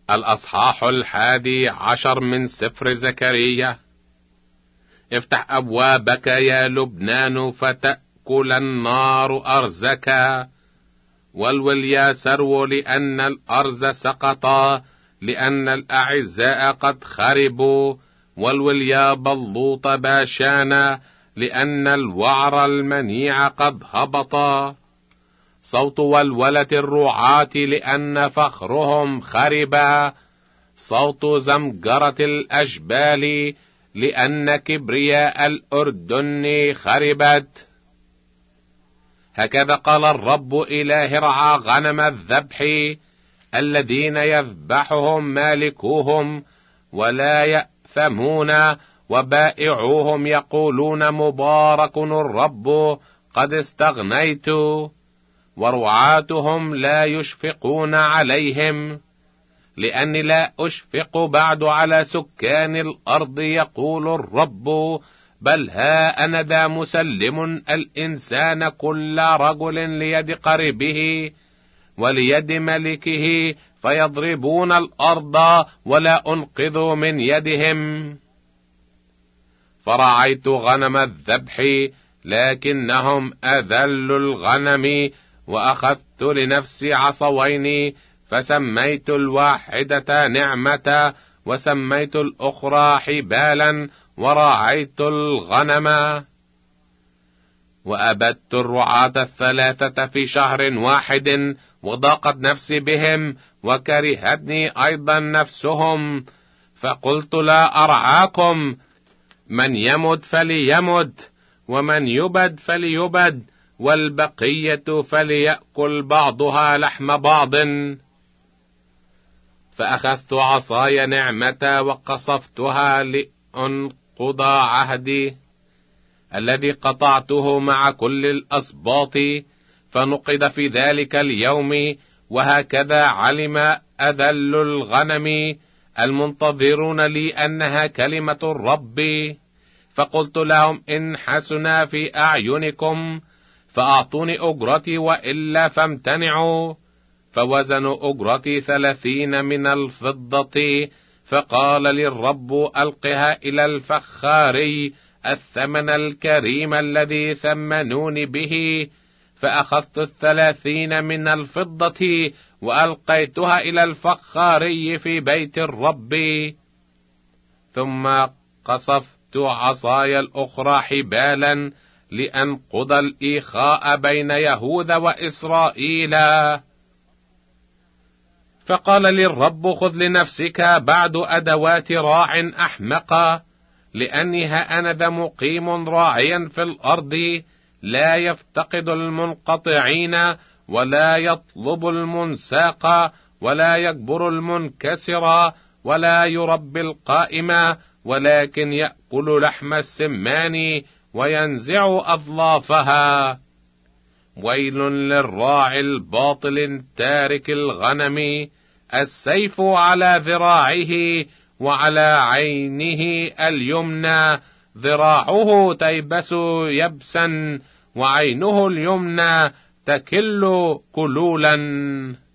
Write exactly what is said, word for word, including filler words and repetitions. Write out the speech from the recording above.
الأصحاح الحادي عشر من سفر زكريا. افتح أبوابك يا لبنان فتأكل النار أرزك، والول يا سرو لأن الأرز سقطا، لأن الأعزاء قد خربوا، والول يا بلوط باشانا، لأن الوعر المنيع قد هبطا. صوت ولولة الرعاة لأن فخرهم خربا، صوت زمجرة الأجبال لأن كبرياء الأردن خربت. هكذا قال الرب إله رعى غنم الذبح، الذين يذبحهم مالكوهم ولا يأثمون، وبائعوهم يقولون مبارك الرب قد استغنيت، ورعاتهم لا يشفقون عليهم، لأني لا أشفق بعد على سكان الأرض يقول الرب، بل ها أنا ذا مسلم الإنسان كل رجل ليد قريبه وليد ملكه، فيضربون الأرض ولا أنقذ من يدهم. فرعيت غنم الذبح لكنهم أذلوا الغنم، وأخذت لنفسي عصوين، فسميت الواحدة نعمة وسميت الأخرى حبالا، ورعيت الغنم. وأبدت الرعاة الثلاثة في شهر واحد، وضاقت نفسي بهم، وكرهتني أيضا نفسهم، فقلت لا أرعاكم، من يمد فليمد، ومن يبد فليبد، والبقية فليأكل بعضها لحم بعض. فأخذت عصاي نعمة وقصفتها لأنقض عهدي الذي قطعته مع كل الأسباط، فنقض في ذلك اليوم. وهكذا علم أذل الغنم المنتظرون لي أنها كلمة الرب. فقلت لهم إن حسن في أعينكم فأعطوني أجرتي، وإلا فامتنعوا. فوزنوا أجرتي ثلاثين من الفضة. فقال لي الرب ألقها إلى الفخاري الثمن الكريم الذي ثمنوني به. فأخذت الثلاثين من الفضة وألقيتها إلى الفخاري في بيت الرب. ثم قصفت عصاي الأخرى حبالا لأنقض الإيخاء بين يهوذا وإسرائيل. فقال لي الرب خذ لنفسك بعد أدوات راع أحمق، لأني ها أنا ذا مقيم راعيا في الأرض، لا يفتقد المنقطعين ولا يطلب المنساق ولا يجبر المنكسر ولا يربي القائمة، ولكن يأكل لحم السمان وينزع أظلافها. ويل للراعي الباطل تارك الغنم، السيف على ذراعه وعلى عينه اليمنى، ذراعه تيبس يبسا وعينه اليمنى تكل كلولا.